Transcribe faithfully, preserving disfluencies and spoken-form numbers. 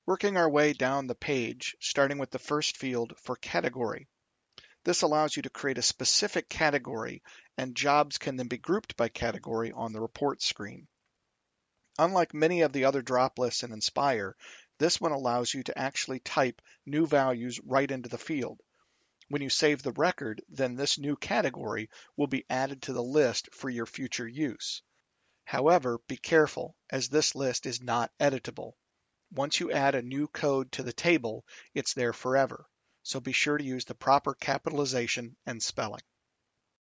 Working our way down the page, starting with the first field for category. This allows you to create a specific category, and jobs can then be grouped by category on the report screen. Unlike many of the other drop lists in Inspire, this one allows you to actually type new values right into the field. When you save the record, then this new category will be added to the list for your future use. However, be careful, as this list is not editable. Once you add a new code to the table, it's there forever, so be sure to use the proper capitalization and spelling.